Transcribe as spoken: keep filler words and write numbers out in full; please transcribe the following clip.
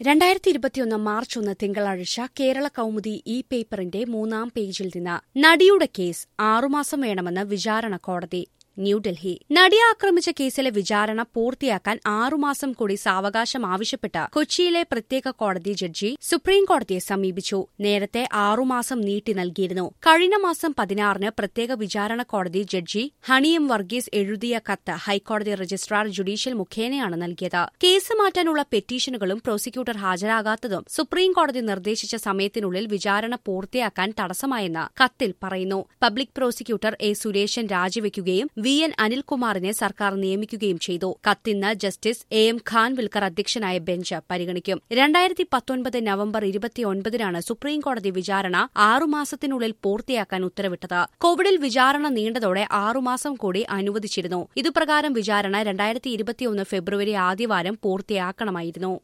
രണ്ടായിരത്തി ഇരുപത്തിയൊന്ന് മാർച്ച് ഒന്ന് തിങ്കളാഴ്ച കേരള കൗമുദി ഇ പേപ്പറിന്റെ മൂന്നാം പേജിൽ നിന്ന് നടിയുടെ കേസ് ആറുമാസം വേണമെന്ന് വിചാരണ കോടതി. ന്യൂഡൽഹി. നടിയെ ആക്രമിച്ച കേസിലെ വിചാരണ പൂർത്തിയാക്കാൻ ആറുമാസം കൂടി സാവകാശം ആവശ്യപ്പെട്ട് കൊച്ചിയിലെ പ്രത്യേക കോടതി ജഡ്ജി സുപ്രീംകോടതിയെ സമീപിച്ചു. നേരത്തെ ആറുമാസം നീട്ടി നൽകിയിരുന്നു. കഴിഞ്ഞ മാസം പതിനാറിന് പ്രത്യേക വിചാരണ കോടതി ജഡ്ജി ഹണി എം വർഗീസ് എഴുതിയ കത്ത് ഹൈക്കോടതി രജിസ്ട്രാർ ജുഡീഷ്യൽ മുഖേനയാണ് നൽകിയത്. കേസ് മാറ്റാനുള്ള പെറ്റീഷനുകളും പ്രോസിക്യൂട്ടർ ഹാജരാകാത്തതും സുപ്രീംകോടതി നിർദ്ദേശിച്ച സമയത്തിനുള്ളിൽ വിചാരണ പൂർത്തിയാക്കാൻ തടസ്സമായെന്ന് കത്തിൽ പറയുന്നു. പബ്ലിക് പ്രോസിക്യൂട്ടർ എ സുരേശൻ രാജിവെക്കുകയും വി എൻ അനിൽകുമാറിനെ സർക്കാർ നിയമിക്കുകയും ചെയ്തു. കത്തിന്ന് ജസ്റ്റിസ് എ എം ഖാൻവിൽക്കർ അധ്യക്ഷനായ ബെഞ്ച് പരിഗണിക്കും. രണ്ടായിരത്തി പത്തൊൻപത് നവംബർ ഇരുപത്തിയൊൻപതിനാണ് സുപ്രീംകോടതി വിചാരണ ആറുമാസത്തിനുള്ളിൽ പൂർത്തിയാക്കാൻ ഉത്തരവിട്ടത്. കോവിഡിൽ വിചാരണ നീണ്ടതോടെ ആറുമാസം കൂടി അനുവദിച്ചിരുന്നു. ഇതുപ്രകാരം വിചാരണ രണ്ടായിരത്തി ഇരുപത്തിയൊന്ന് ഫെബ്രുവരി ആദ്യവാരം പൂർത്തിയാക്കണമായിരുന്നു.